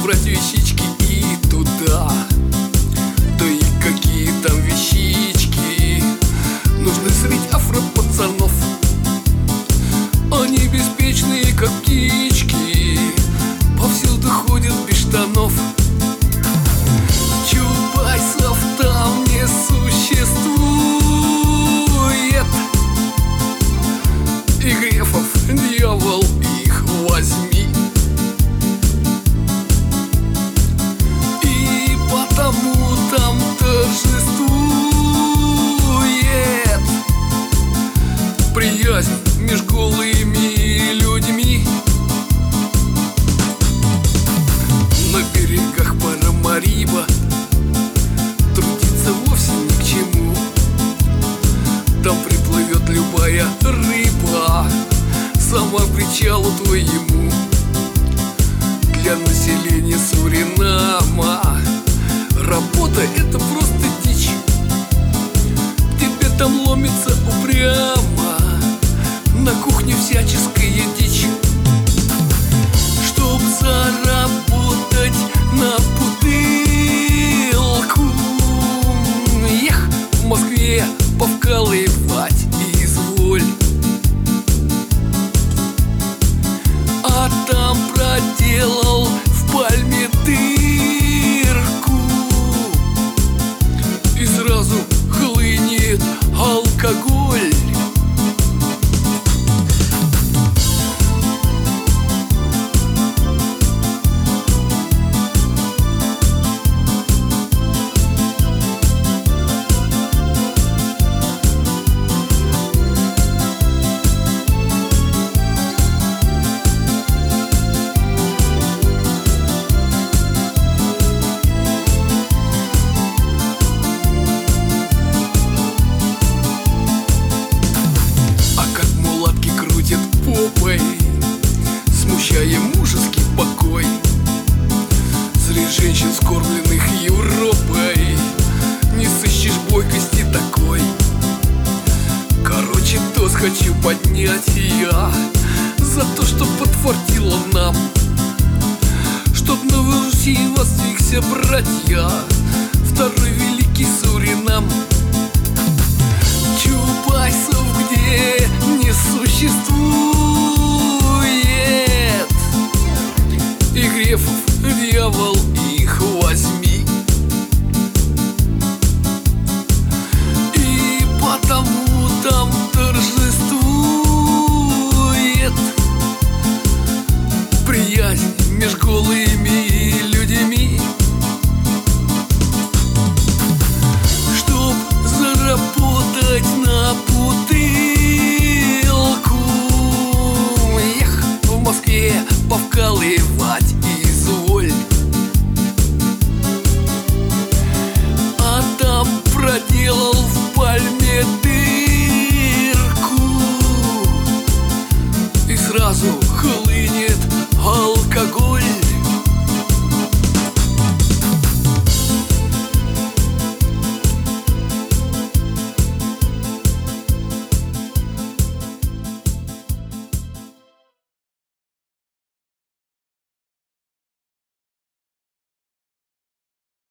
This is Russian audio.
собрать вещички и туда. Да и какие там вещички, нужно среди афро-пацанов. Они беспечные, как птички, повсюду ходят без штанов. Чубайсов там не существует, и Грефов, дьявол, их возьми. И потому там торжествует приязнь меж голыми людьми. На берегах Парамариба трудиться вовсе ни к чему. Там приплывет любая рыба сама к причалу твоему. Для населения Суринама работа — это просто дичь. Тебе там ломится упрямо на кухне всяческая дичь. Чтоб заработать на бутылку, эх, в Москве повкалывать изволь. А там проделал в пальме дырку, и сразу хлынет алкоголь. Смущая мужеский покой среди женщин, скормленных Европой, не сыщешь бойкости такой. Короче, тост хочу поднять я за то, что подфартило нам, чтоб на Руси воздвигся, братья, второй великий Суринам. Чубайсов где не существует, и Грефов, дьявол, их возьми.